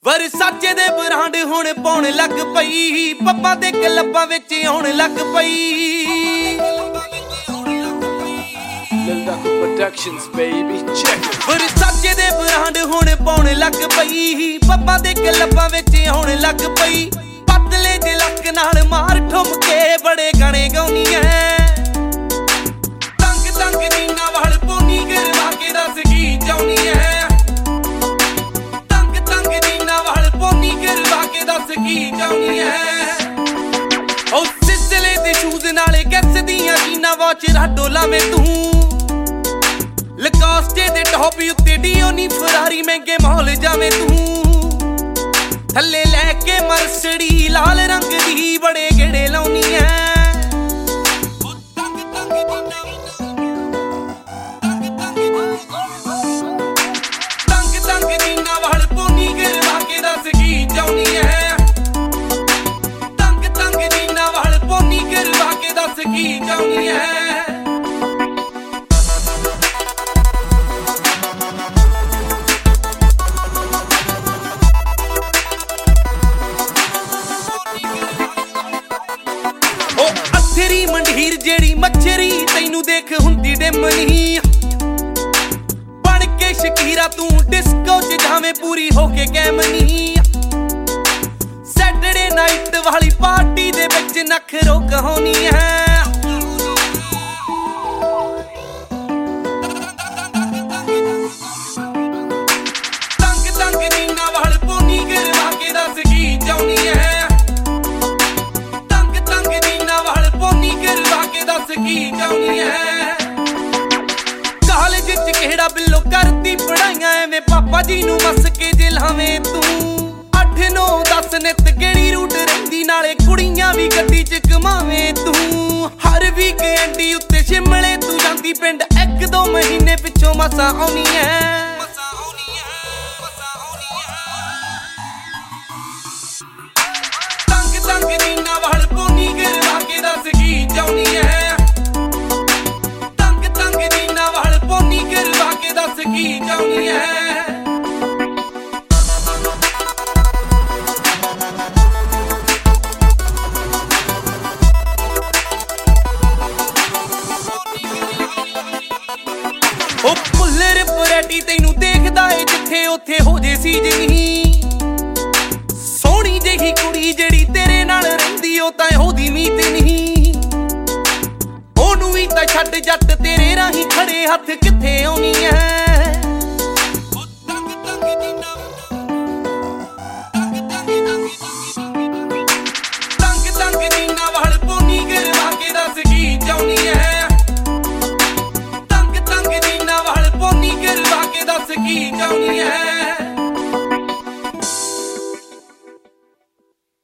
ਵਰਸਾਚੇ ਦੇ ਬ੍ਰਾਂਡ ਹੁਣ ਪਾਉਣ ਲੱਗ ਪਈ, ਪੱਪਾਂ ਦੇ ਕਲੱਬਾਂ ਵਿੱਚ ਆਉਣ ਲੱਗ ਪਈ। Productions baby check it। ਵਰਸਾਚੇ ਦੇ ਬ੍ਰਾਂਡ ਹੁਣ ਪਾਉਣ ਲੱਗ ਪਈ, ਪੱਪਾਂ ਦੇ ਕਲੱਬਾਂ ਵਿੱਚ ਆਉਣ ਲੱਗ ਪਈ। ਪਤਲੇ ਜਿਹੇ ਲੱਕ ਨਾਲ ਮਾਰ ਠੁੰਮ ਕੇ ਬੜੇ ਗਾਣੇ ਗਾਉਣੀ ਐ। ਤੰਗ ਤੰਗ ਨੀਨਾ ਵਾਲ ਪੋਨੀ ਗਿਰਵਾ ਕੇ ਦੱਸ ਕੀ ਚਾਹੁੰਦੀ ਐ। ਤੰਗ ਤੰਗ ਨੀਨਾ ਵਾਲ ਪੋਨੀ ਗਿਰਵਾ ਕੇ ਦੱਸ ਕੀ ਚਾਹੁੰਦੀ ਐ। ਉਹ ਸਿਲਸਿਲੇ ਦੇ ਸ਼ੂਜ਼ ਨਾਲੇ ਗੈਸ ਦੀਆਂ ਜੀਨਾ ਵਾਚ ਰਾਡੋ ਲਾਵੇਂ ਤੂੰ। ਲਕਾਸਟੇ ਦੇ ਟੌਪ ਉੱਤੇ ਡੀਓਨੀ ਫਰਾਰੀ ਮਹਿੰਗੇ ਮਾਲ ਜਾਵੇਂ ਤੂੰ। ਥੱਲੇ ਲੈ ਕੇ ਮਰਸੜੀ ਲਾਲ ਰੰਗ ਦੀ ਬੜੇ ਗੇੜੇ ਲਾਉਣੀ ਐ। ਤੰਗ ਤੰਗ ਨੀਨਾ ਵਾਲ ਪੋਨੀ ਗਿਰਵਾ ਕੇ ਦੱਸ ਕੀ ਚਾਹੁੰਦੀ ਐ। ਤੰਗ ਤੰਗ ਨੀਨਾ ਵਾਲ ਪੋਨੀ ਗਿਰਵਾ ਕੇ ਦੱਸ ਕੀ ਚਾਹੁੰਦੀ ਐ। ਤੇਰੀ ਮੰਢੀਰ ਜਿਹੜੀ ਮੱਛਰੀ ਤੈਨੂੰ ਦੇਖ ਹੁੰਦੀ ਡਿਮਨੀ। ਬਣ ਕੇ ਸ਼ਕੀਰਾ ਤੂੰ ਡਿਸਕੋ 'ਚ ਜਾਵੇਂ ਪੂਰੀ ਹੋ ਕੇ ਕੈਮਨੀ। ਸੈਟਰਡੇ ਨਾਈਟ ਵਾਲੀ ਪਾਰਟੀ ਦੇ ਵਿੱਚ ਨਖਰੋ ਕਹਾਣੀ ਹੈ। ਤੰਗ ਤੰਗ ਨੀਨਾ ਵਾਲ ਪੋਨੀ ਗਿਰਵਾ ਕੇ ਦੱਸ ਕੀ ਚਾਹੁੰਦੀ ਹੈ। ਕੀ ਚਾਹੁੰਦੀ ਐ। ਕਾਲਜ 'ਚ ਕਿਹੜਾ ਬਿੱਲੋ ਕਰਦੀ ਪੜਾਈਆਂ ਐਵੇਂ ਪਾਪਾ ਜੀ ਨੂੰ ਮਸ ਕੇ ਜੇ ਲਾਵੇਂ ਤੂੰ। 8 9 10 ਨਿੱਤ ਕਿਹੜੀ ਰੂਟ ਰਹਿੰਦੀ ਨਾਲੇ ਕੁੜੀਆਂ ਵੀ ਗੱਡੀ 'ਚ ਕਮਾਵੇਂ ਤੂੰ। ਹਰ ਵੀਕਐਂਡ ਉੱਤੇ ਸ਼ਿਮਲੇ ਤੂੰ ਜਾਂਦੀ ਪਿੰਡ 1-2 ਮਹੀਨੇ ਪਿੱਛੋਂ ਮਸਾ ਆਉਣੀ ਐ। ਤੰਗ ਤੰਗ ਨੀਨਾ ਵਾਲ ਪੋਨੀ ਗਿਰਵਾ ਕੇ ਦੱਸ ਕੀ ਚਾਹੁੰਦੀ ਐ। ਦੱਸ ਕੀ ਚਾਹੁੰਦੀ ਐ। ਉਹ ਪੁੱਲਰ ਪਰੈਟੀ ਤੈਨੂੰ ਦੇਖਦਾ ਏ ਜਿੱਥੇ ਉੱਥੇ ਹੋ ਜੇ ਸੀਜਨੀ। ਸੋਹਣੀ ਜਿਹੀ ਕੁੜੀ ਜਿਹੜੀ ਤੇਰੇ ਨਾਲ ਰਹਿੰਦੀ ਉਹ ਤਾਂ ਉਹਦੀ ਮੀਤ ਨਹੀਂ। ਉਹਨੂੰ ਵੀ ਤਾਂ ਛੱਡ ਜੱਟ ਤੇਰੇ ਰਾਹੀਂ ਖੜੇ ਹੱਥ ਕਿੱਥੇ ਆਉਣੀ ਐ। ਤੰਗ ਤੰਗ ਨੀਨਾ ਵਾਲ ਪੋਨੀ ਗਿਰਵਾ ਕੇ ਦੱਸ ਕੀ ਚਾਹੁੰਦੀ ਐ। ਤੰਗ ਤੰਗ ਨੀਨਾ ਵਾਲ ਪੋਨੀ ਗਿਰਵਾ ਕੇ ਦੱਸ ਕੀ ਚਾਹੁੰਦੀ ਐ।